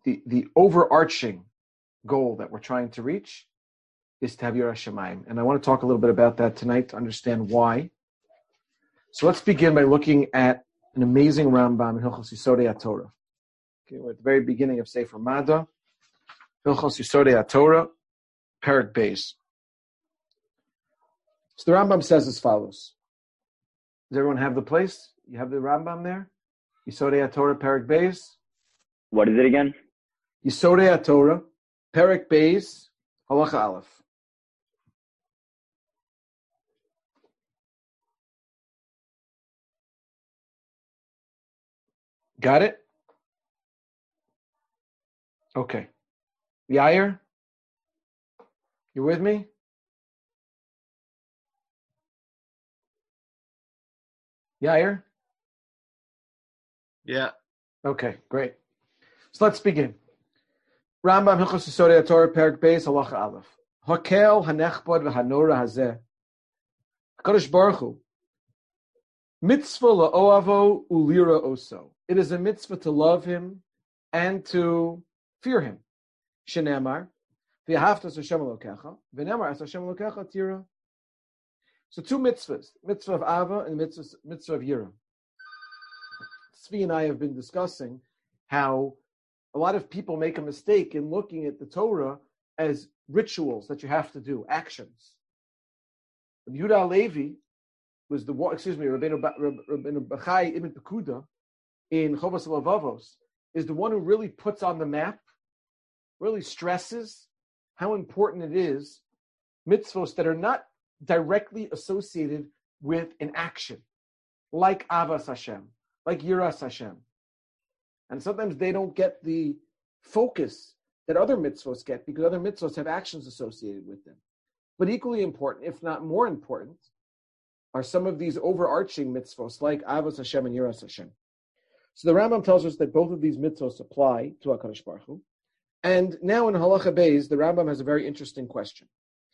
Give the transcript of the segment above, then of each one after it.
the overarching goal that we're trying to reach is to have Yiras Shamayim. And I want to talk a little bit about that tonight to understand why. So let's begin by looking at an amazing Rambam in Hilchos Yisodei HaTorah. Okay, we're at the very beginning of Sefer Mada, Hilchos Yisodei HaTorah, Perek Beis. So the Rambam says as follows. Does everyone have the place? You have the Rambam there? Yisodei HaTorah, Perek Beis. What is it again? Yisodei HaTorah, Perek Beis, Halacha Aleph. Got it? Okay. Yair? You with me? Yair? Yeah. Okay, great. So let's begin. Rambam Hilchos Yisodei HaTorah Perek Beis Halacha Aleph. Hakel hanechbod v'hanora hazeh. HaKadosh Baruch Hu. Mitzvah la'oavo ulira oso. It is a mitzvah to love him and to fear him. Shenemar v'yahavtas Hashem Elokecha v'nemar as Hashem Elokecha tira. So two mitzvahs, mitzvah of Ava and mitzvah of Yira. Tzvi and I have been discussing how a lot of people make a mistake in looking at the Torah as rituals that you have to do, actions. Rabbi Yehuda Halevi was Rabbeinu Bachai Ibn Pekuda in Chovos HaLevavos is the one who really puts on the map, really stresses how important it is, mitzvos that are not directly associated with an action, like Avas Hashem, like Yiras Hashem. And sometimes they don't get the focus that other mitzvos get because other mitzvos have actions associated with them. But equally important, if not more important, are some of these overarching mitzvos like Avos Hashem and Yiras Hashem. So the Rambam tells us that both of these mitzvos apply to HaKadosh Baruch Hu. And now in Halacha Beis, the Rambam has a very interesting question.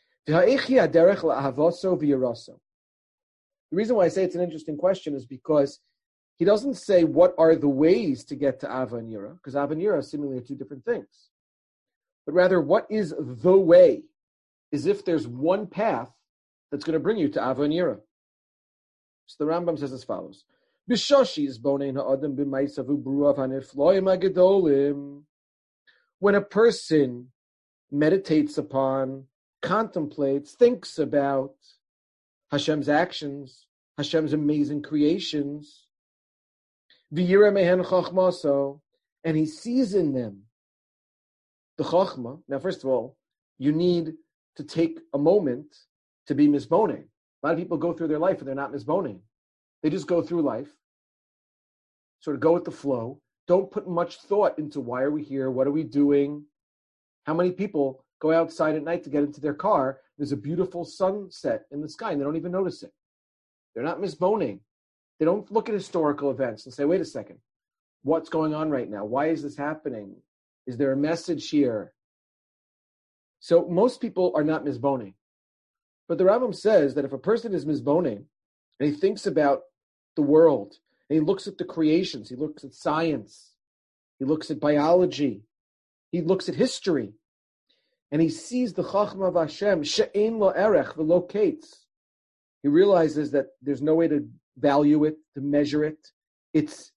The reason why I say it's an interesting question is because he doesn't say what are the ways to get to Ava and Yira, because Ava and Yira seemingly are two different things. But rather, what is the way? As if there's one path that's going to bring you to Ava and Yira. So the Rambam says as follows. When a person meditates upon, contemplates, thinks about Hashem's actions, Hashem's amazing creations, and he sees in them the Chachma. Now, first of all, you need to take a moment to be misboning. A lot of people go through their life and they're not misboning. They just go through life, sort of go with the flow. Don't put much thought into why are we here? What are we doing? How many people go outside at night to get into their car? There's a beautiful sunset in the sky and they don't even notice it. They're not misboning. They don't look at historical events and say, wait a second, what's going on right now? Why is this happening? Is there a message here? So most people are not misboning. But the Rambam says that if a person is misboning and he thinks about the world, and he looks at the creations, he looks at science, he looks at biology, he looks at history, and he sees the Chachma of Hashem, she'ein lo erech v'lo kates. He realizes that there's no way to value it, to measure it. It's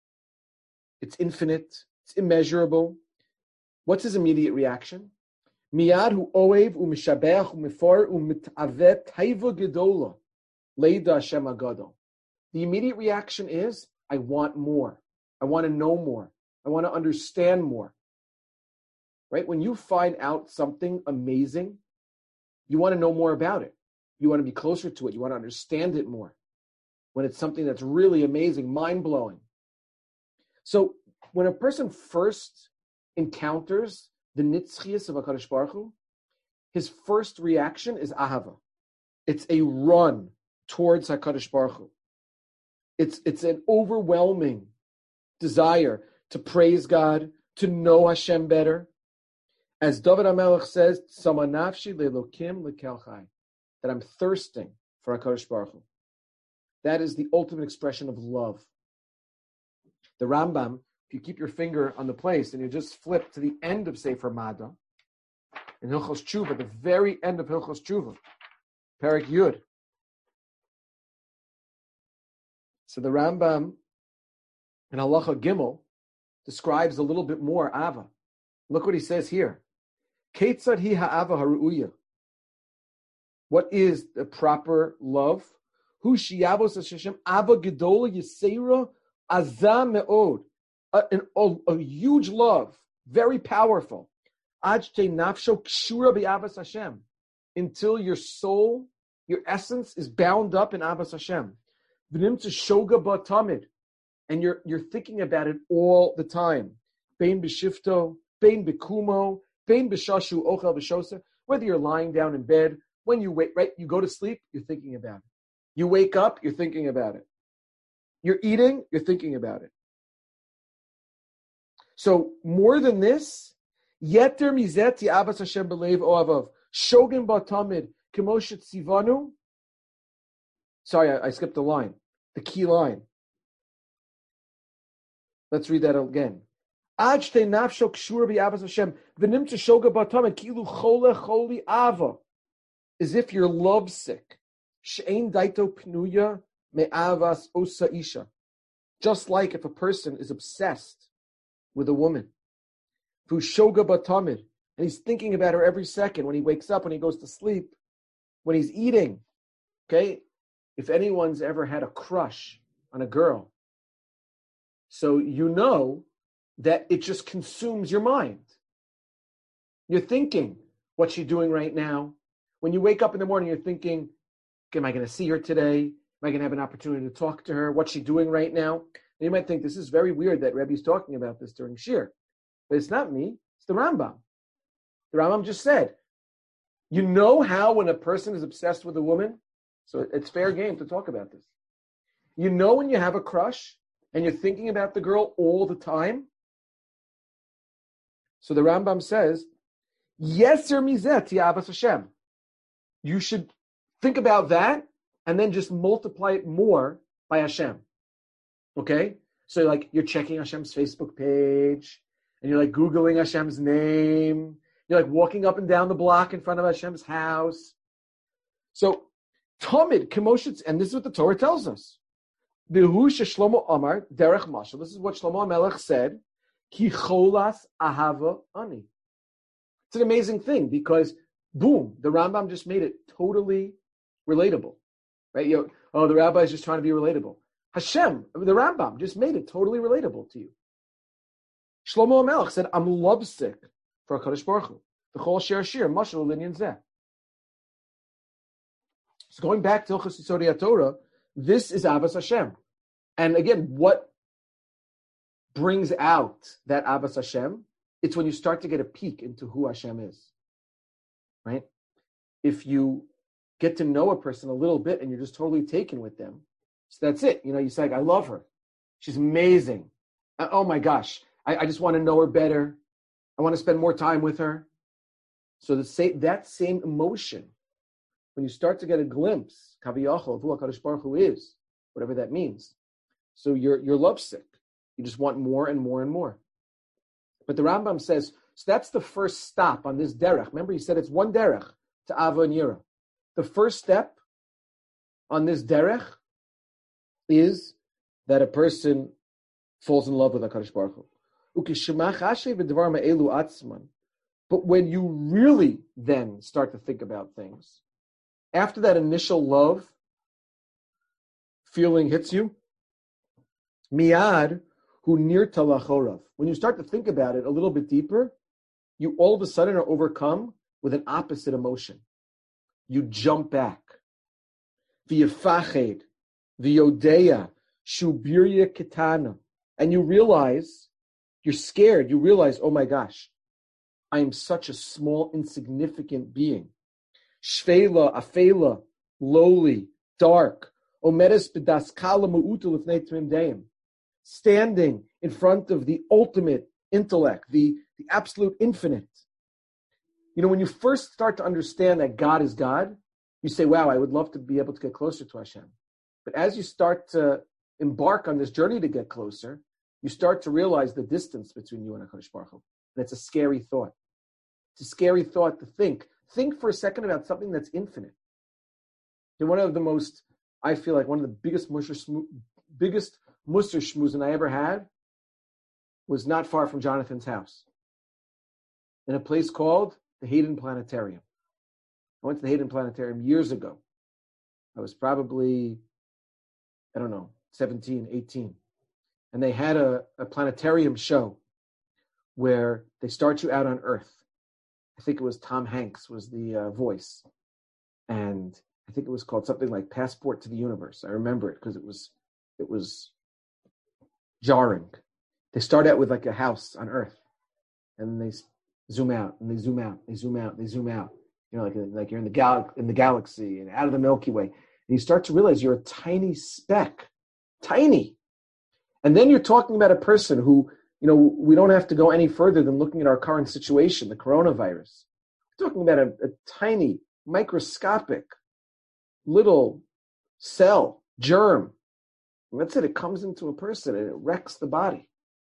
infinite, it's immeasurable. What's his immediate reaction? Miyad hu oev u'mishabeach u'mifor u'mitaveh taiva gedola leida Hashem agadol. The immediate reaction is, I want more. I want to know more. I want to understand more. Right? When you find out something amazing, you want to know more about it. You want to be closer to it. You want to understand it more. When it's something that's really amazing, mind-blowing. So when a person first encounters the nitzchias of HaKadosh Baruch Hu, his first reaction is ahava. It's a run towards HaKadosh Baruch Hu. It's an overwhelming desire to praise God, to know Hashem better. As David HaMelech says, Sama nafshi le'elokim lekel chai, that I'm thirsting for HaKadosh Baruch Hu. That is the ultimate expression of love. The Rambam if you keep your finger on the place and you just flip to the end of Sefer Mada, in Hilchos Tshuva, the very end of Hilchos Tshuva, Perek Yud. So the Rambam in Halacha Gimel describes a little bit more Ava. Look what he says here. Ketzad hi ha'ava haru'uya. What is the proper love? Hu shiyavos Hashem ava gedola yisera azam me'od. A huge love, very powerful. Ajte nafsho kshura bi'avas Hashem. Until your soul, your essence is bound up in Avas Hashem. V'nim to shoga ba'tamid. And you're thinking about it all the time. Bein b'shifto, bein b'kumo, bein b'shashu ochel b'shosa. Whether you're lying down in bed, when you wait, right, you go to sleep, you're thinking about it. You wake up, you're thinking about it. You're eating, you're thinking about it. So more than this, yeter mizet Avas Hashem b'leiv oavav shogim ba'tamid k'moshet tzivanu. Sorry, I skipped a line. The key line. Let's read that again. Ajte nafsho kshur bi'avas Hashem v'nim shoga b'tamid kilu chole choli ava. As if you're lovesick. She'ein daito pnuya me'avas osa isha. Just like if a person is obsessed with a woman. V'shoga b'tamid. And he's thinking about her every second when he wakes up, when he goes to sleep, when he's eating. Okay? If anyone's ever had a crush on a girl, so you know that it just consumes your mind. You're thinking, what's she doing right now? When you wake up in the morning, you're thinking, am I going to see her today? Am I going to have an opportunity to talk to her? What's she doing right now? And you might think, this is very weird that Rebbe's talking about this during Shir. But it's not me, it's the Rambam. The Rambam just said, you know how when a person is obsessed with a woman, so it's fair game to talk about this. You know when you have a crush and you're thinking about the girl all the time? So the Rambam says, Yeser mizet Avas Hashem. You should think about that and then just multiply it more by Hashem. Okay? So you're checking Hashem's Facebook page and you're Googling Hashem's name. You're walking up and down the block in front of Hashem's house. So Tamid, Kemoshitz, and this is what the Torah tells us. Behu Shlomo Amar, Derech Mashal. This is what Shlomo HaMelech said. Ki cholas ahava ani. It's an amazing thing because, boom, the Rambam just made it totally relatable. Right? The rabbi is just trying to be relatable. Hashem, the Rambam, just made it totally relatable to you. Shlomo HaMelech said, I'm lovesick for HaKadosh Baruch Hu. V'chol shir shir, mashal linyan zeh. So going back to Hilchos Yisodei Torah, this is Avas Hashem. And again, what brings out that Avas Hashem? It's when you start to get a peek into who Hashem is. Right? If you get to know a person a little bit and you're just totally taken with them, so that's it. You say, I love her. She's amazing. Oh my gosh. I just want to know her better. I want to spend more time with her. So that same emotion, when you start to get a glimpse, kaviyachol, of who HaKadosh Baruch Hu is, whatever that means. So you're lovesick. You just want more and more and more. But the Rambam says, so that's the first stop on this derech. Remember, he said it's one derech to Ava and Yira. The first step on this derech is that a person falls in love with HaKadosh Baruch Hu. But when you really then start to think about things, after that initial love feeling hits you, miyad hu nirta lachorav. When you start to think about it a little bit deeper, you all of a sudden are overcome with an opposite emotion. You jump back. V'yefached, v'yodeya, shubirya kitana. And you realize, you're scared, you realize, oh my gosh, I am such a small, insignificant being. Shvela, afela, lowly, dark. Omedes b'daskala mu'utu l'fnei tmim deim. Standing in front of the ultimate intellect, the absolute infinite. When you first start to understand that God is God, you say, wow, I would love to be able to get closer to Hashem. But as you start to embark on this journey to get closer, you start to realize the distance between you and HaKadosh Baruch Hu. And it's a scary thought. It's a scary thought to think. Think for a second about something that's infinite. And one of the most, I feel like one of the biggest Musar shmuzin I ever had was not far from Jonathan's house, in a place called the Hayden Planetarium. I went to the Hayden Planetarium years ago. I was probably, 17, 18. And they had a planetarium show where they start you out on Earth. I think it was Tom Hanks was the voice. And I think it was called something like Passport to the Universe. I remember it because it was jarring. They start out with like a house on Earth, and they zoom out, and they zoom out, they zoom out, they zoom out. Like you're in the galaxy and out of the Milky Way, and you start to realize you're a tiny speck, tiny. And then you're talking about a person who, we don't have to go any further than looking at our current situation, the coronavirus. We're talking about a tiny, microscopic, little cell, germ. And that's it. It comes into a person and it wrecks the body.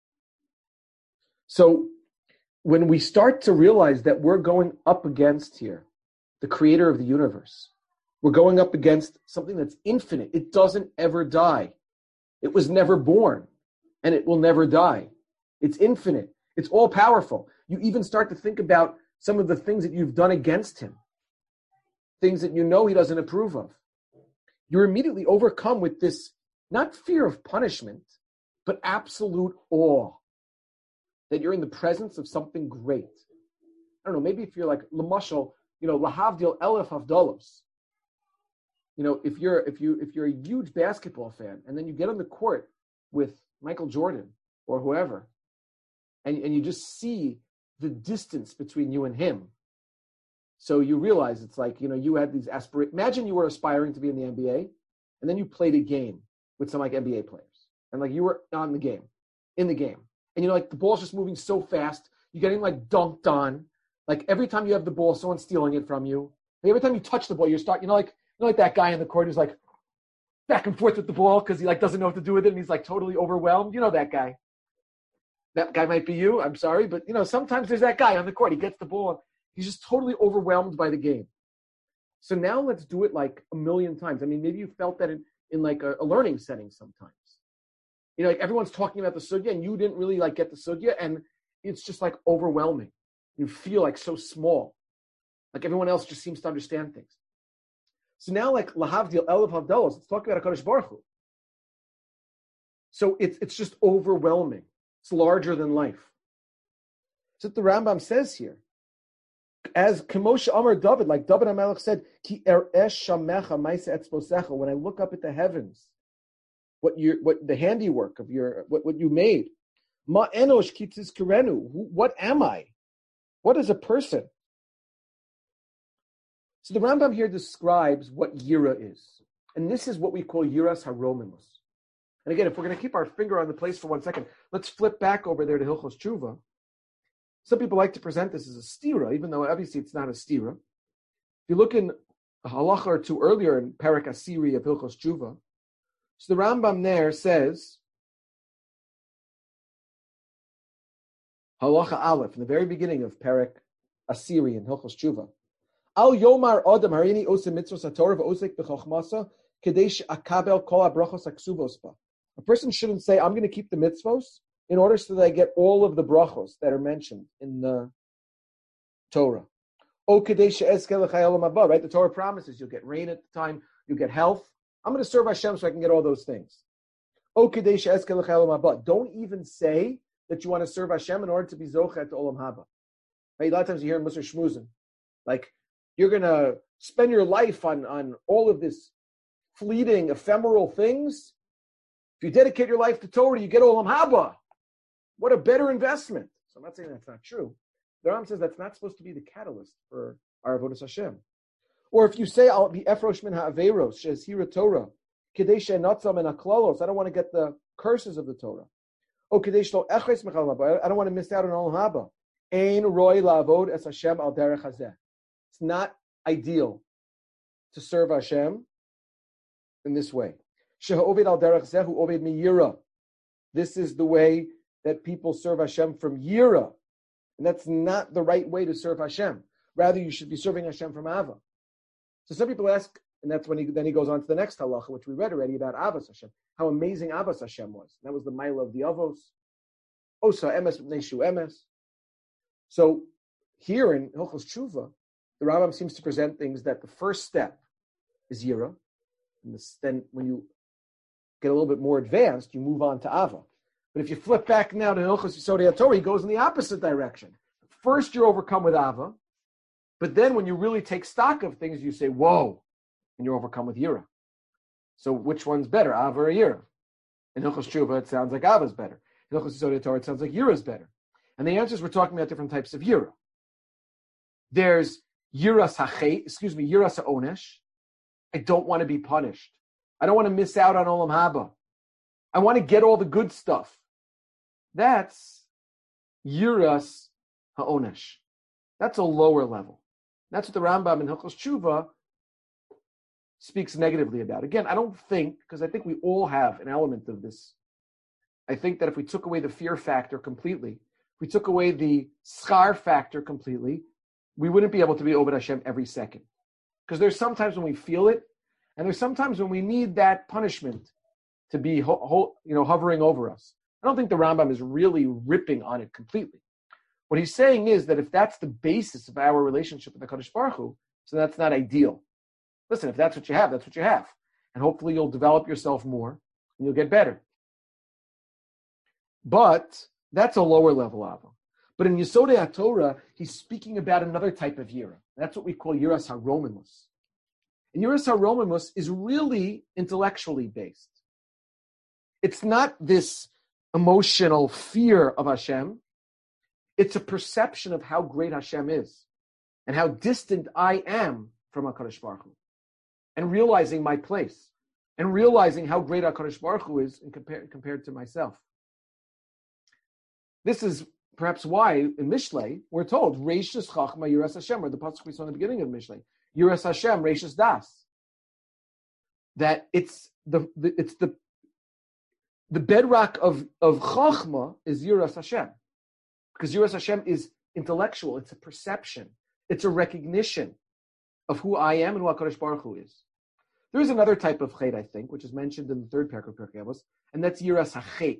So when we start to realize that we're going up against here, the creator of the universe, we're going up against something that's infinite. It doesn't ever die. It was never born, and it will never die. It's infinite. It's all powerful. You even start to think about some of the things that you've done against him, things that he doesn't approve of. You're immediately overcome with this, not fear of punishment, but absolute awe that you're in the presence of something great. I don't know, maybe if you're like, Lamashal, Lahavdil Elef Havdalos. If you're a huge basketball fan and then you get on the court with Michael Jordan or whoever, and you just see the distance between you and him. So you realize it's like, you had these aspirations. Imagine you were aspiring to be in the NBA, and then you played a game with some like NBA players. And like you were in the game. And like the ball's just moving so fast, you're getting like dunked on. Like every time you have the ball, someone's stealing it from you. Like, every time you touch the ball, like that guy in the court who's like back and forth with the ball because he like doesn't know what to do with it and he's like totally overwhelmed. That guy. That guy might be you. I'm sorry, but sometimes there's that guy on the court. He gets the ball. He's just totally overwhelmed by the game. So now let's do it like a million times. I mean, maybe you felt that in like a learning setting sometimes. Like everyone's talking about the sugya and you didn't really like get the sugya and it's just like overwhelming. You feel like so small. Like everyone else just seems to understand things. So now like Lahavdil Elef Havdalos, let's talk about HaKadosh Baruch Hu. So it's just overwhelming. It's larger than life. So what the Rambam says here, as Kemosha Amar David, like David HaMelech said, Ki eresh shamecha ma'aseh etzbosecha, when I look up at the heavens, what the handiwork of what you made, Ma enosh ki tizkerenu, what am I? What is a person? So the Rambam here describes what Yira is. And this is what we call Yiras HaRomimus. And again, if we're going to keep our finger on the place for 1 second, let's flip back over there to Hilchos Tshuva. Some people like to present this as a stira, even though obviously it's not a stira. If you look in a halacha or two earlier in Perek Asiri of Hilchos Tshuva, so the Rambam there says, halacha Aleph, in the very beginning of Perek Asiri in Hilchos Tshuva, Al Yomar Adam Harini Osem Mitzvos HaTorah V'Osek B'Chochmasa Kadesh Akabel Kol HaBrachos HaKsuvos Ba. A person shouldn't say, I'm going to keep the mitzvos in order so that I get all of the brachos that are mentioned in the Torah. O Kadesh Eskel L'Chayolam Haba, right? The Torah promises you'll get rain at the time, you'll get health. I'm going to serve Hashem so I can get all those things. O Kadesh Eskel L'Chayolam Haba. Don't even say that you want to serve Hashem in order to be Zochet to Olam Haba. Right? A lot of times you hear in Musar Shmuzin, like, you're going to spend your life on all of this fleeting, ephemeral things. If you dedicate your life to Torah, you get Olam Haba. What a better investment. So I'm not saying that's not true. The Rambam says that's not supposed to be the catalyst for our avodas Hashem. Or if you say, I'll be Efrosh min ha'averos, she'ezhira Torah, kadesh she'enatzam min ha'klalos, I don't want to get the curses of the Torah. Or kadesh lo eches mechal haba, I don't want to miss out on Olam Haba. Ein roi la'avod es Hashem al derech hazeh. It's not ideal to serve Hashem in this way. She'ha'oved al derech zeh hu oved miyira. This is the way that people serve Hashem from Yira. And that's not the right way to serve Hashem. Rather, you should be serving Hashem from Ava. So some people ask, and that's when he goes on to the next halacha, which we read already about Avos Hashem, how amazing Avos Hashem was. That was the mila of the Avos. Osa emes neshu emes. So here in Hilchos Tshuva, the Rambam seems to present things that the first step is Yira. And then when you get a little bit more advanced, you move on to Ava. But if you flip back now to Hilchos Yisodei HaTorah, he goes in the opposite direction. First, you're overcome with Ava, but then when you really take stock of things, you say, whoa, and you're overcome with Yira. So which one's better, Ava or Yira? In Hilchos Tshuva, it sounds like Ava's better. In Hilchos Yisodei HaTorah, it sounds like Yira's better. And the answer is we're talking about different types of Yira. There's Yiras HaOnesh. I don't want to be punished. I don't want to miss out on Olam Haba. I want to get all the good stuff. That's Yiras HaOnesh. That's a lower level. That's what the Rambam in Hilchos Tshuva speaks negatively about. Again, I don't think, because I think we all have an element of this. I think that if we took away the fear factor completely, if we took away the schar factor completely, we wouldn't be able to be Oved Hashem every second. Because there's sometimes when we feel it, and there's sometimes when we need that punishment to be hovering over us. I don't think the Rambam is really ripping on it completely. What he's saying is that if that's the basis of our relationship with the Kadosh Baruch Hu, so that's not ideal. Listen, if that's what you have, that's what you have. And hopefully you'll develop yourself more and you'll get better. But that's a lower level Ava. But in Yisodei HaTorah, he's speaking about another type of Yira. That's what we call Yiras HaRomimus. And Yiras HaRomimus is really intellectually based. It's not this emotional fear of Hashem. It's a perception of how great Hashem is and how distant I am from HaKadosh Baruch Hu, and realizing my place and realizing how great HaKadosh Baruch Hu is compared to myself. This is perhaps why in Mishlei we're told Reishis Chachma Yiras Hashem, or the pasuk we saw in the beginning of Mishlei, Yiras Hashem Reishis Das. That it's the bedrock of Chachma is Yiras Hashem, because Yiras Hashem is intellectual. It's a perception. It's a recognition of who I am and who HaKadosh Baruch Hu is. There is another type of chet, I think, which is mentioned in the third parak of Pirkei Avos, and that's Yiras HaChet.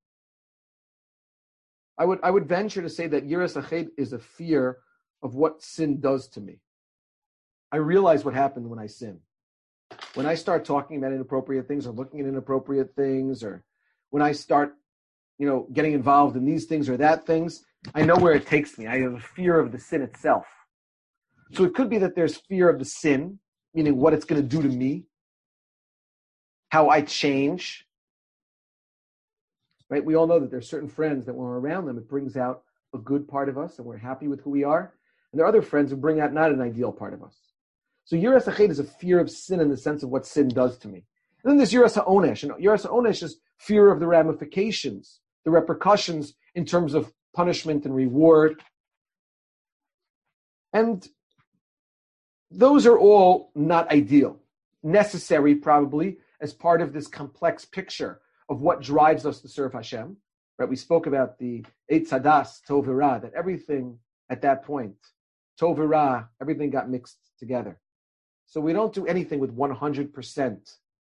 I would venture to say that Yiras HaChet is a fear of what sin does to me. I realize what happened when I sin. When I start talking about inappropriate things or looking at inappropriate things, or when I start, getting involved in these things or that things, I know where it takes me. I have a fear of the sin itself. So it could be that there's fear of the sin, meaning what it's going to do to me, how I change. Right? We all know that there's certain friends that when we're around them, it brings out a good part of us and we're happy with who we are. And there are other friends who bring out not an ideal part of us. So Yiras HaChet is a fear of sin in the sense of what sin does to me. And then there's Yiras HaOnesh. And Yiras HaOnesh is fear of the ramifications, the repercussions in terms of punishment and reward. And those are all not ideal. Necessary, probably, as part of this complex picture of what drives us to serve Hashem. Right? We spoke about the Eitz Hadas, Tov V'Ra, that everything at that point, Tov V'Ra, everything got mixed together. So we don't do anything with 100%.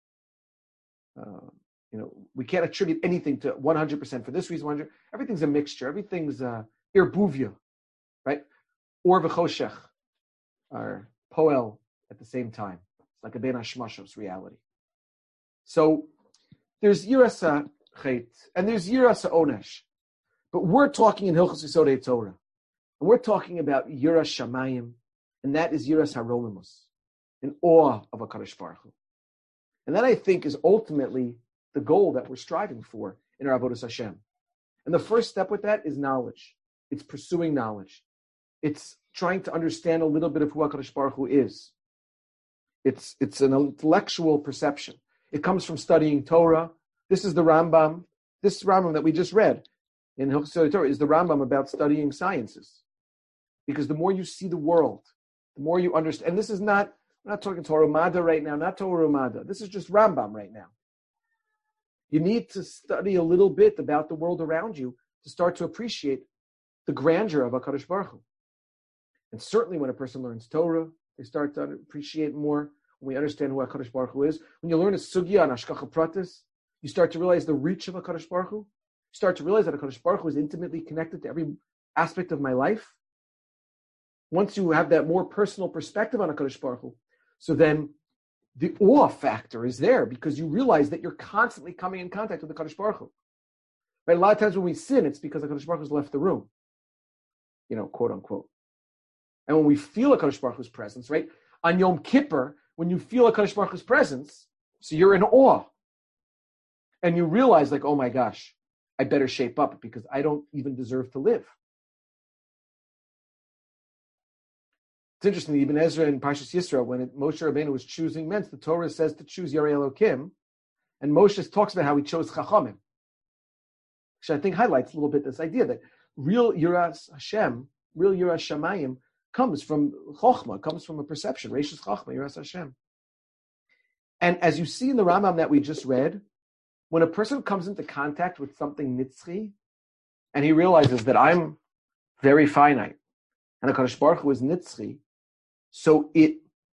We can't attribute anything to 100% for this reason. 100. Everything's a mixture. Everything's irbuvia, right? Or v'choshech, or poel at the same time. It's like a ben hashmashos reality. So there's Yiras HaChet and there's Yiras HaOnesh. But we're talking in Hilchos Yisodei HaTorah. And we're talking about Yiras Shamayim, and that is Yiras HaRomimus, in awe of HaKadosh Baruch Hu. And that, I think, is ultimately the goal that we're striving for in our Avodas Hashem. And the first step with that is knowledge. It's pursuing knowledge. It's trying to understand a little bit of who HaKadosh Baruch Hu is. It's an intellectual perception. It comes from studying Torah. This is the Rambam. This Rambam that we just read in Hilchos Yisodei HaTorah is the Rambam about studying sciences. Because the more you see the world, the more you understand. And this is not, we're not talking Torah Mada right now, not Torah Mada. This is just Rambam right now. You need to study a little bit about the world around you to start to appreciate the grandeur of HaKadosh Baruch Hu. And certainly when a person learns Torah, they start to appreciate more. When we understand who HaKadosh Baruch Hu is, when you learn a sugya on Hashgacha Pratis, you start to realize the reach of HaKadosh Baruch Hu. You start to realize that HaKadosh Baruch Hu is intimately connected to every aspect of my life. Once you have that more personal perspective on HaKadosh Baruch Hu, so then the awe factor is there because you realize that you're constantly coming in contact with the HaKadosh Baruch Hu. Right? A lot of times when we sin, it's because HaKadosh Baruch Hu has left the room, quote unquote. And when we feel HaKadosh Baruch Hu's presence, right? On Yom Kippur, when you feel HaKadosh Baruch Hu's presence, so you're in awe. And you realize, like, oh my gosh, I better shape up because I don't even deserve to live. It's interesting, Ibn Ezra in Parshas Yisro, when Moshe Rabbeinu was choosing men, the Torah says to choose Yarei Elokim, and Moshe talks about how he chose Chachamim, which I think highlights a little bit this idea that real Yiras Hashem, real Yiras Shamayim, comes from Chochmah, comes from a perception, Reishis Chochmah, Yiras Hashem. And as you see in the Rambam that we just read, when a person comes into contact with something nitzchi, and he realizes that I'm very finite, and HaKadosh Baruch Hu is nitzchi, so it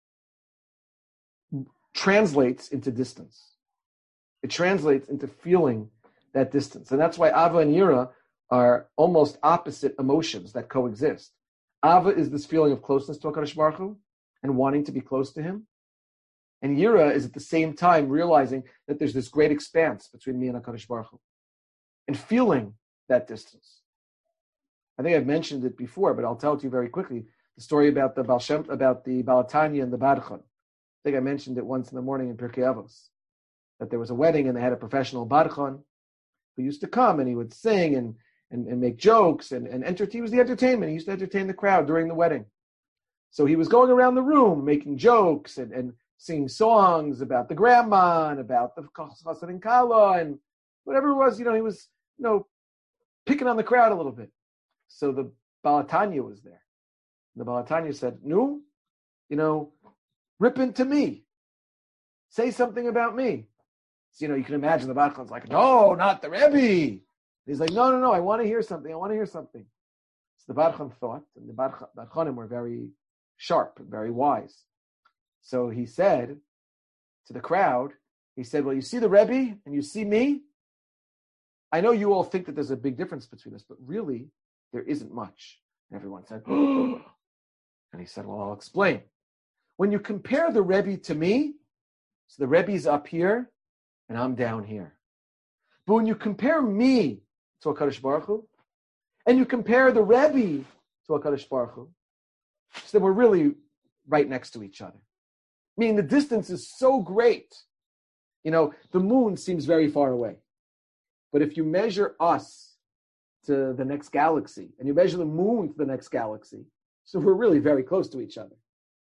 translates into distance. It translates into feeling that distance. And that's why Ava and Yira are almost opposite emotions that coexist. Ava is this feeling of closeness to HaKadosh Baruch Hu and wanting to be close to him. And Yira is at the same time realizing that there's this great expanse between me and HaKadosh Baruch Hu and feeling that distance. I think I've mentioned it before, but I'll tell it to you very quickly. The story about the Balatanya and the Badchan. I think I mentioned it once in the morning in Pirkei Avos, that there was a wedding and they had a professional Badchan who used to come and he would sing and make jokes and he was the entertainment. He used to entertain the crowd during the wedding. So he was going around the room making jokes and singing songs about the grandma and about the Chassan and Kala and whatever it was, he was, picking on the crowd a little bit. So the Balatanya was there. The Balatanya said, no, rip into me. Say something about me. So, you can imagine the Badchan's like, no, not the Rebbe. He's like, no, I want to hear something. So the Badchan thought, and the Badchanim were very sharp and very wise. So he said to the crowd, well, you see the Rebbe and you see me? I know you all think that there's a big difference between us, but really, there isn't much. And everyone said, oh. And he said, well, I'll explain. When you compare the Rebbe to me, so the Rebbe's up here and I'm down here. But when you compare me to HaKadosh Baruch Hu, and you compare the Rebbe to HaKadosh Baruch Hu, so then we're really right next to each other. Meaning the distance is so great. The moon seems very far away. But if you measure us to the next galaxy, and you measure the moon to the next galaxy, so we're really very close to each other.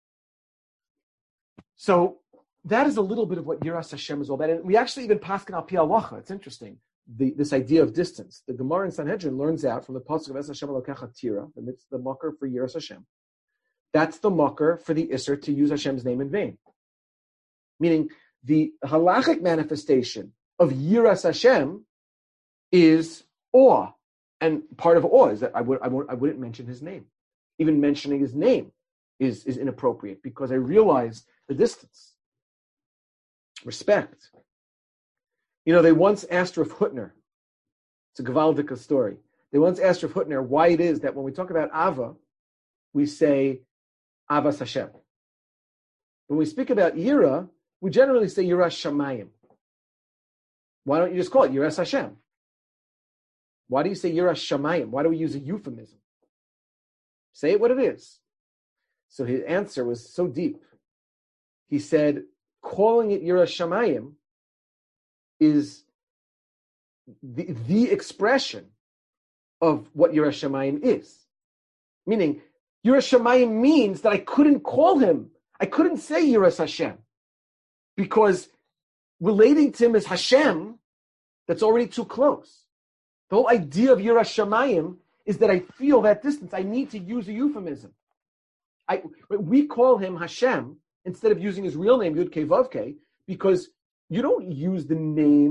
So that is a little bit of what Yiras Hashem is all about. And we actually even paskin al pi halacha. It's interesting, this idea of distance. The Gemara in Sanhedrin learns out from the pasuk of Es Hashem Elokecha Tira, the makar for Yiras Hashem. That's the makar for the Isser to use Hashem's name in vain. Meaning, the halachic manifestation of Yiras Hashem is awe. And part of awe is that I wouldn't mention his name. Even mentioning his name is inappropriate because I realize the distance. Respect. They once asked Rav Hutner, it's a Gewaldika story. They once asked Rav Hutner why it is that when we talk about Ava, we say Avas Hashem. When we speak about Yira, we generally say Yiras Shamayim. Why don't you just call it Yiras Hashem? Why do you say Yiras Shamayim? Why do we use a euphemism? Say it what it is. So his answer was so deep. He said, calling it Yiras Shamayim is the expression of what Yiras Shamayim is. Meaning, Yiras Shamayim means that I couldn't call him. I couldn't say Yiras Hashem. Because relating to him as Hashem, that's already too close. The whole idea of Yiras Shamayim is that I feel that distance. I need to use a euphemism. We call him Hashem instead of using his real name, Yud Kei Vav Kei, because you don't use the name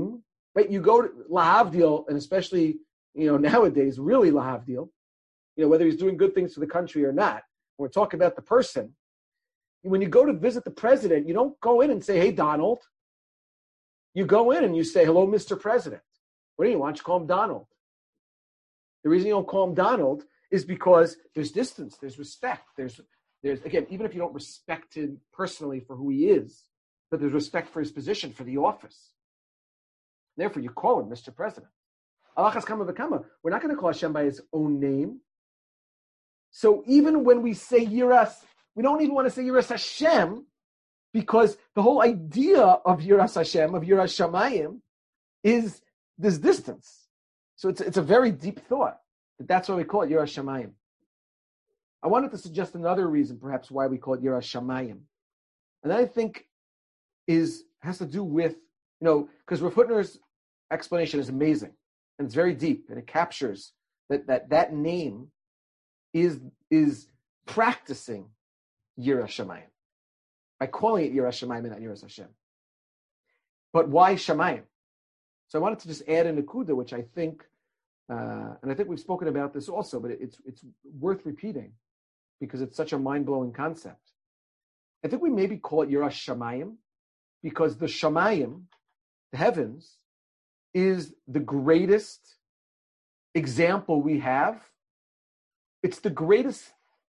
right? You go to lahavdil, and especially nowadays, really lahavdil. Whether he's doing good things for the country or not. When we're talking about the person. When you go to visit the president, you don't go in and say, "Hey, Donald." You go in and you say, "Hello, Mr. President." What do you want? You call him Donald. The reason you don't call him Donald is because there's distance, there's respect, there's again, even if you don't respect him personally for who he is, but there's respect for his position, for the office. Therefore, you call him Mr. President. Alachas kama v'kama. We're not going to call Hashem by his own name. So even when we say Yiras, we don't even want to say Yiras Hashem, because the whole idea of Yiras Hashem, of Yiras Shamayim, is this distance. So it's a very deep thought. That's why we call it Yiras Shamayim. I wanted to suggest another reason, perhaps, why we call it Yiras Shamayim. And that I think has to do with, because Rav Hutner's explanation is amazing, and it's very deep, and it captures that name is practicing Yiras Shamayim by calling it Yiras Shamayim and not Yiras Hashem. But why Shamayim? So I wanted to just add a Nakuda, which I think, and I think we've spoken about this also, but it's worth repeating because it's such a mind-blowing concept. I think we maybe call it Yiras Shamayim because the Shamayim, the heavens, is the greatest example we have. It's the greatest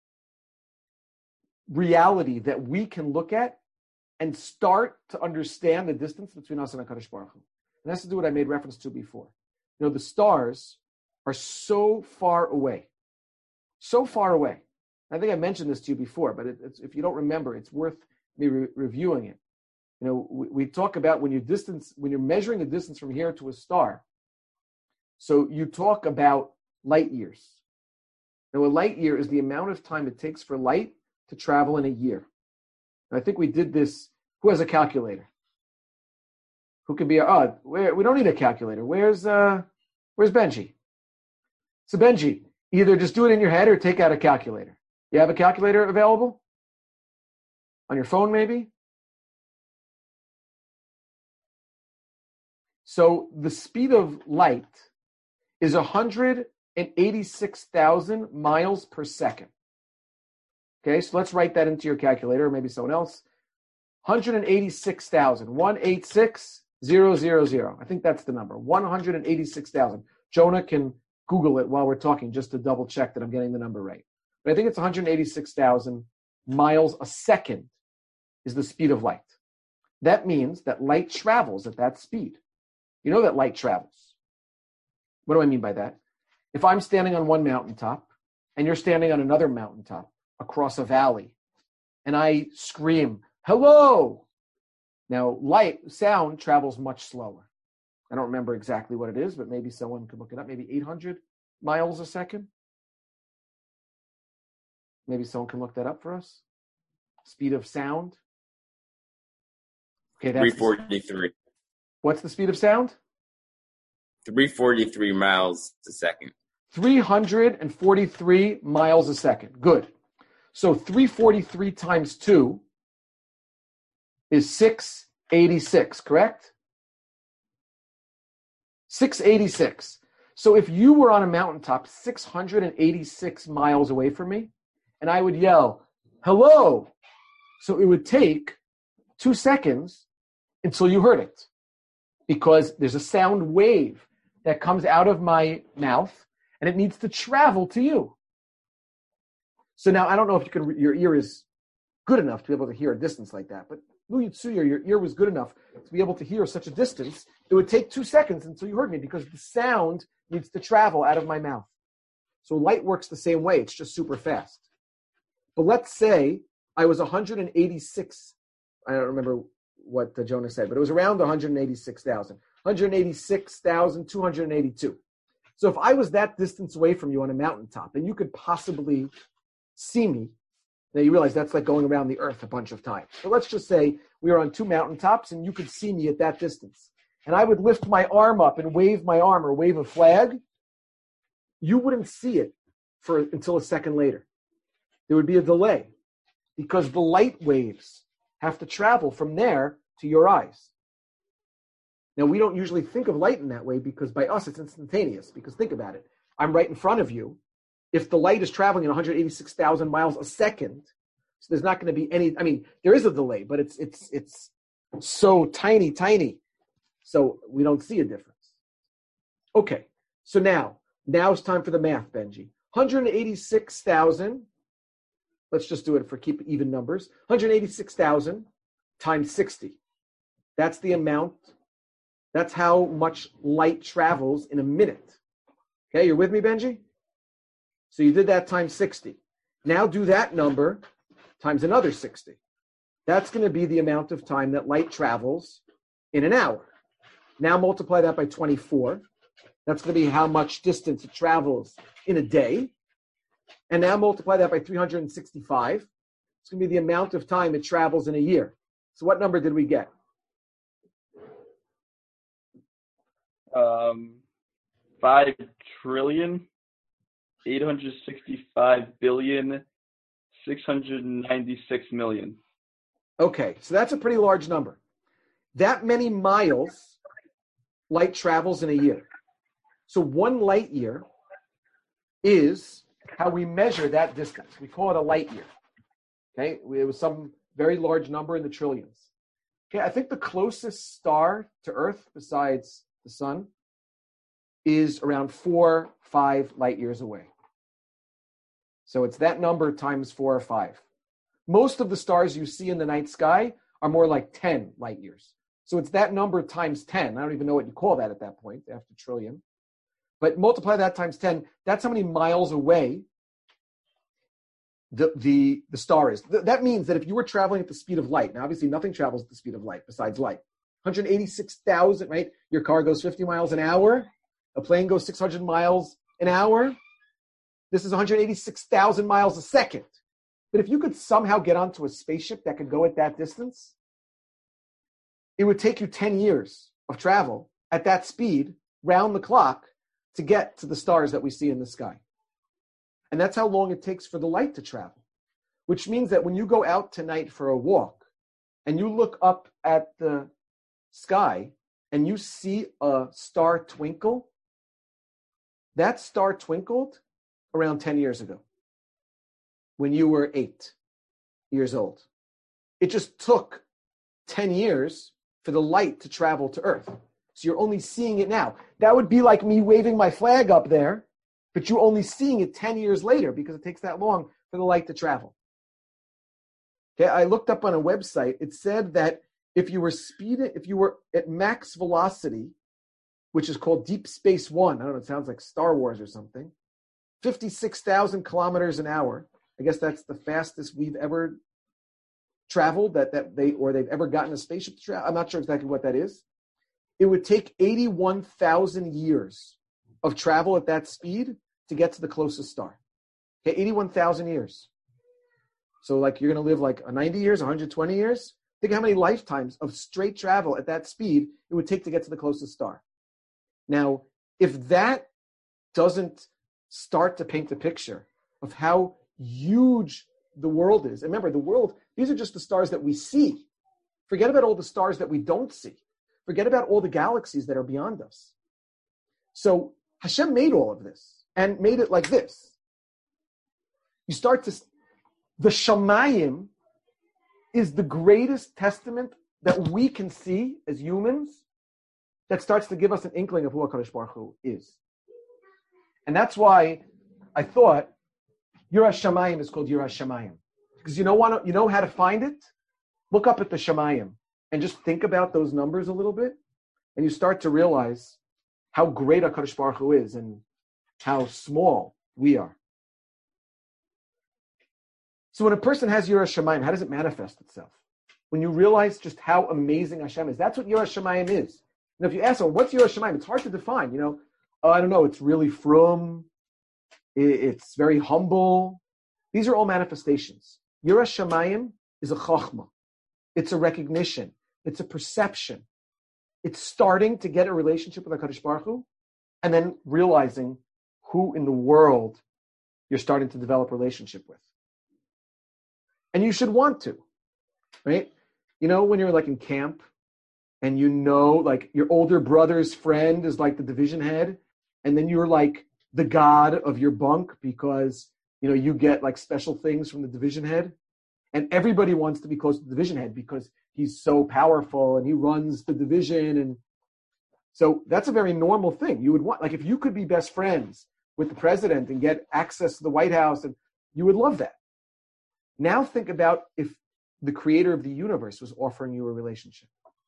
reality that we can look at and start to understand the distance between us and HaKadosh Baruch Hu. And that's to do what I made reference to before. The stars are so far away. So far away. I think I mentioned this to you before, but if you don't remember, it's worth me reviewing it. We talk about when you're measuring the distance from here to a star. So you talk about light years. Now, a light year is the amount of time it takes for light to travel in a year. And I think we did this. Who has a calculator? Who can be we don't need a calculator. Where's Benji? So Benji, either just do it in your head or take out a calculator. You have a calculator available? On your phone, maybe? So the speed of light is 186,000 miles per second. Okay, so let's write that into your calculator, or maybe someone else. 186,000. 186,000. I think that's the number. 186,000. Jonah can Google it while we're talking just to double check that I'm getting the number right. But I think it's 186,000 miles a second is the speed of light. That means that light travels at that speed. You know that light travels. What do I mean by that? If I'm standing on one mountaintop and you're standing on another mountaintop across a valley and I scream, "Hello!" Now, sound travels much slower. I don't remember exactly what it is, but maybe someone could look it up. Maybe 800 miles a second. Maybe someone can look that up for us. Speed of sound. Okay, that's 343. What's the speed of sound? 343 miles a second. 343 miles a second. Good. So 343 times 2 is 686, correct? 686. So if you were on a mountaintop 686 miles away from me, and I would yell, "Hello," so it would take 2 seconds until you heard it, because there's a sound wave that comes out of my mouth, and it needs to travel to you. So now I don't know if your ear is good enough to be able to hear a distance like that, but Lu Yitsuya, your ear was good enough to be able to hear such a distance. It would take 2 seconds until you heard me because the sound needs to travel out of my mouth. So light works the same way. It's just super fast. But let's say I was 186. I don't remember what Jonah said, but it was around 186,000. 186,282. So if I was that distance away from you on a mountaintop, and you could possibly see me, now you realize that's like going around the earth a bunch of times. So let's just say we were on 2 mountaintops and you could see me at that distance. And I would lift my arm up and wave my arm or wave a flag. You wouldn't see it until a second later. There would be a delay because the light waves have to travel from there to your eyes. Now, we don't usually think of light in that way because by us, it's instantaneous. Because think about it. I'm right in front of you. If the light is traveling at 186,000 miles a second, so there's not going to be any, I mean, there is a delay, but it's so tiny. So we don't see a difference. Okay, so now it's time for the math, Benji. 186,000, let's just do it for keep even numbers. 186,000 times 60. That's the amount, that's how much light travels in a minute. Okay, you're with me, Benji? So you did that times 60. Now do that number times another 60. That's going to be the amount of time that light travels in an hour. Now multiply that by 24. That's going to be how much distance it travels in a day. And now multiply that by 365. It's going to be the amount of time it travels in a year. So what number did we get? 5,865,696,000,000. Okay, so that's a pretty large number. That many miles light travels in a year. So 1 light year is how we measure that distance. We call it a light year. Okay, it was some very large number in the trillions. Okay, I think the closest star to Earth besides the sun is around 4-5 light years away. So it's that number times 4 or 5. Most of the stars you see in the night sky are more like 10 light years. So it's that number times 10. I don't even know what you call that at that point, after trillion. But multiply that times 10. That's how many miles away the star is. That means that if you were traveling at the speed of light, now obviously nothing travels at the speed of light besides light. 186,000, right? Your car goes 50 miles an hour. A plane goes 600 miles an hour. This is 186,000 miles a second. But if you could somehow get onto a spaceship that could go at that distance, it would take you 10 years of travel at that speed, round the clock, to get to the stars that we see in the sky. And that's how long it takes for the light to travel, which means that when you go out tonight for a walk and you look up at the sky and you see a star twinkle, that star twinkled around 10 years ago when you were 8 years old. It just took 10 years for the light to travel to Earth. So you're only seeing it now. That would be like me waving my flag up there, but you're only seeing it 10 years later because it takes that long for the light to travel. Okay, I looked up on a website. It said that if you were at max velocity, which is called Deep Space One, I don't know, it sounds like Star Wars or something, 56,000 kilometers an hour. I guess that's the fastest we've ever traveled they've ever gotten a spaceship to travel. I'm not sure exactly what that is. It would take 81,000 years of travel at that speed to get to the closest star. Okay, 81,000 years. So like you're going to live like 90 years, 120 years. Think how many lifetimes of straight travel at that speed it would take to get to the closest star. Now, if that doesn't start to paint the picture of how huge the world is, and remember, the world, these are just the stars that we see. Forget about all the stars that we don't see. Forget about all the galaxies that are beyond us. So Hashem made all of this and made it like this. You start to, the Shamayim is the greatest testament that we can see as humans that starts to give us an inkling of who HaKadosh Baruch Hu is. And that's why I thought Yiras Shamayim is called Yiras Shamayim. Because you know how to find it? Look up at the Shamayim and just think about those numbers a little bit, and you start to realize how great HaKadosh Baruch Hu is and how small we are. So when a person has Yiras Shamayim, how does it manifest itself? When you realize just how amazing Hashem is, that's what Yiras Shamayim is. And if you ask, what's Yiras Shamayim? It's hard to define. I don't know. It's really frum. It's very humble. These are all manifestations. Yiras Shamayim is a chachma. It's a recognition. It's a perception. It's starting to get a relationship with HaKadosh Baruch Hu and then realizing who in the world you're starting to develop a relationship with. And you should want to, right? When you're like in camp and you know, like your older brother's friend is like the division head, and then you're like the god of your bunk because, you get like special things from the division head, and everybody wants to be close to the division head because he's so powerful and he runs the division. And so that's a very normal thing. You would want, like, if you could be best friends with the president and get access to the White House, and you would love that. Now think about if the creator of the universe was offering you a relationship.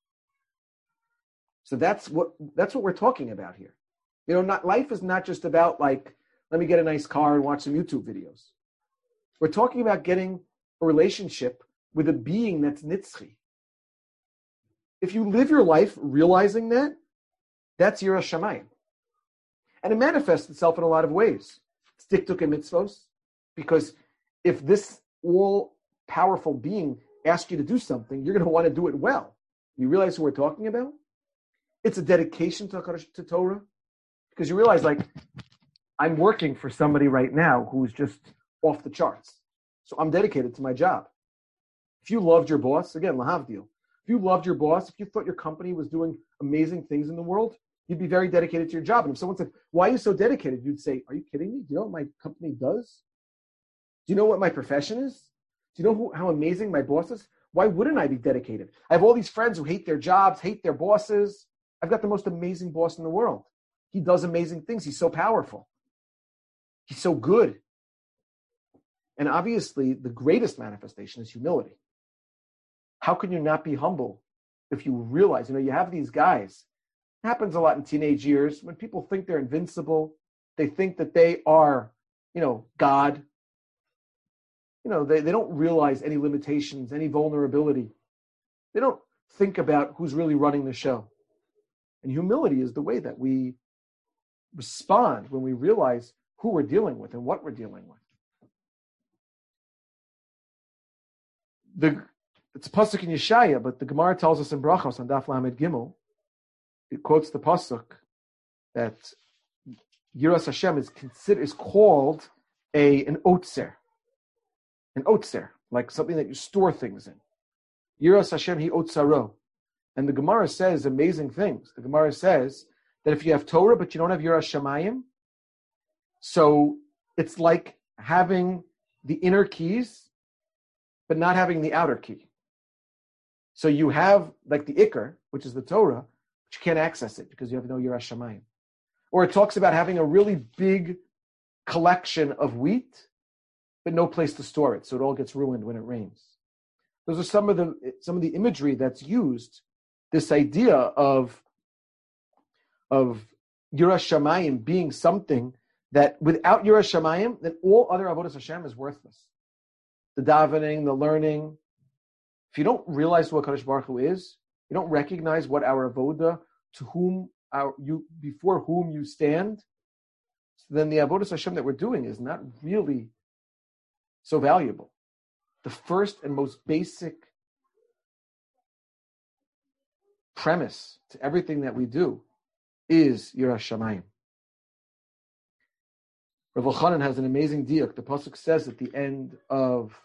So that's what we're talking about here. Life is not just about like, let me get a nice car and watch some YouTube videos. We're talking about getting a relationship with a being that's nitzchi. If you live your life realizing that, that's Yiras Shamayim. And it manifests itself in a lot of ways. It's diktuk and mitzvos, because if this all-powerful being asks you to do something, you're going to want to do it well. You realize who we're talking about? It's a dedication to Torah, because you realize, like, I'm working for somebody right now who's just off the charts. So I'm dedicated to my job. If you loved your boss, again, lahavdil, if you loved your boss, if you thought your company was doing amazing things in the world, you'd be very dedicated to your job. And if someone said, why are you so dedicated? You'd say, are you kidding me? Do you know what my company does? Do you know what my profession is? Do you know how amazing my boss is? Why wouldn't I be dedicated? I have all these friends who hate their jobs, hate their bosses. I've got the most amazing boss in the world. He does amazing things. He's so powerful. He's so good. And obviously, the greatest manifestation is humility. How can you not be humble if you realize, you have these guys. It happens a lot in teenage years when people think they're invincible. They think that they are, God. They don't realize any limitations, any vulnerability. They don't think about who's really running the show. And humility is the way that we respond when we realize who we're dealing with and what we're dealing with. It's a pasuk in Yeshaya, but the Gemara tells us in Brachos on Daf Lamed Gimel, it quotes the pasuk that Yiras Hashem is called an otzer. An otzer, like something that you store things in. Yiras Hashem hi otzaro. And the Gemara says amazing things. The Gemara says that if you have Torah but you don't have Yiras Shamayim, so it's like having the inner keys but not having the outer key. So you have like the Iker, which is the Torah, but you can't access it because you have no Yiras Shamayim. Or it talks about having a really big collection of wheat, but no place to store it, so it all gets ruined when it rains. Those are some of the imagery that's used. This idea of Yiras Shamayim being something that without Yiras Shamayim, then all other avodas Hashem is worthless. The davening, the learning. If you don't realize what Kadosh Baruch Hu is, you don't recognize what our avoda, before whom you stand, then the avodas Hashem that we're doing is not really so valuable. The first and most basic premise to everything that we do is Yiras Shamayim. Rav Elchanan has an amazing diuk. The pasuk says at the end of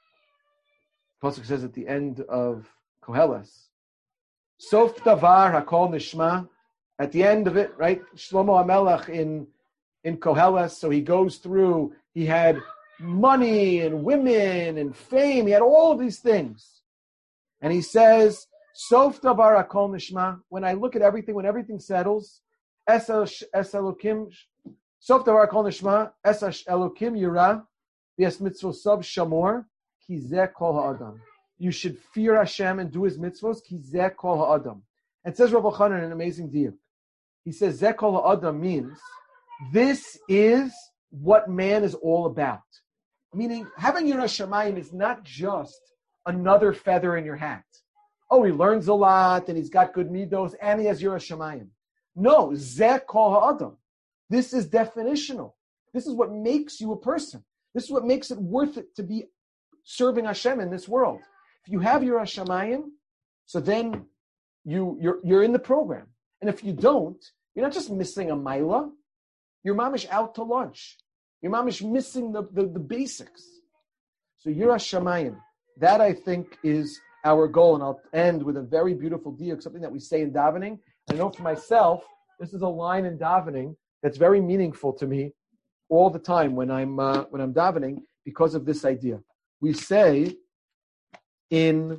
Koheles, Sof davar hakol nishma. At the end of it, right? Shlomo HaMelech in Koheles. So he goes through. He had money and women and fame. He had all of these things, and he says, Sof davar hakol nishma. When I look at everything, when everything settles, es Elokim. Sof davar hakol nishma. Es Elokim yira. V'es mitzvosav shamor. Ki zeh kol ha'adam. You should fear Hashem and do His mitzvos. Ki zeh kol ha'adam. And it says Rav Elchanan an amazing diuk. He says zeh kol ha'adam means this is what man is all about. Meaning, having Yiras Shamayim is not just another feather in your hat. Oh, he learns a lot, and he's got good midos, and he has Yiras Shamayim. No, zeh kol ha'adam. This is definitional. This is what makes you a person. This is what makes it worth it to be serving Hashem in this world. If you have Yiras Shamayim, so then you're in the program. And if you don't, you're not just missing a maila, you're mamish out to lunch. You're mamish missing the basics. So Yiras Shamayim, that I think is our goal. And I'll end with a very beautiful diuk, something that we say in davening. I know for myself, this is a line in davening that's very meaningful to me all the time when I'm davening because of this idea. We say in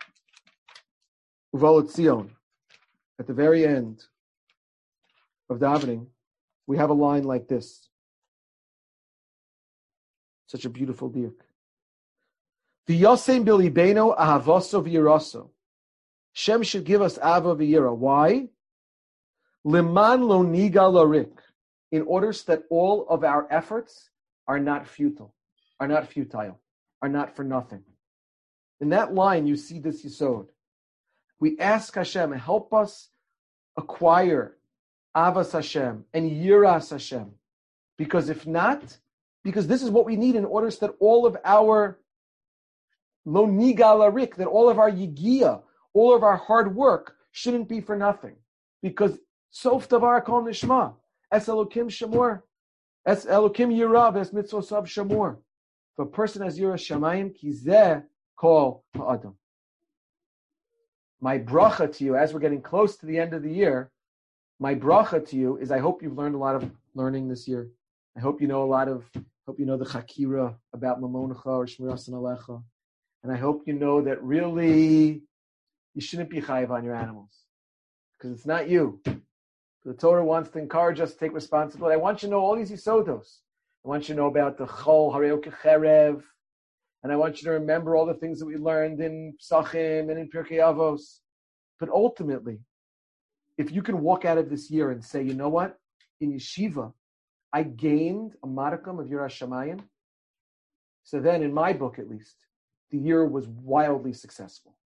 Uvalat Zion, at the very end of davening, we have a line like this. Such a beautiful diuk. V'yosem bilibeno ahavaso v'yiraso. Shem should give us ava v'yira. Why? Liman lo niga larik. In order so that all of our efforts are not futile, are not for nothing. In that line, you see this yisod. We ask Hashem, help us acquire avas Hashem and yiras Hashem. Because if not, because this is what we need in order so that all of our lo niga larik, that all of our yigia, all of our hard work shouldn't be for nothing. Because sof davar kol nishma. Es Elokim Shamor. Es Elokim Yirav. Es Mitzvosav Shamor. If a person has Yiras Shamayim, Kizeh Kol Ha'adam. My bracha to you, as we're getting close to the end of the year, my bracha to you is I hope you've learned a lot of learning this year. I hope you know the Chakira about Mamoncha or Shmiras and Alecha. And I hope you know that really you shouldn't be chayiv on your animals. Because it's not you. The Torah wants to encourage us to take responsibility. I want you to know all these yisodos. I want you to know about the chol hareu kecherev, and I want you to remember all the things that we learned in Psachim and in Pirkei Avos. But ultimately, if you can walk out of this year and say, you know what, in yeshiva, I gained a modicum of Yiras Shamayim, so then in my book at least, the year was wildly successful.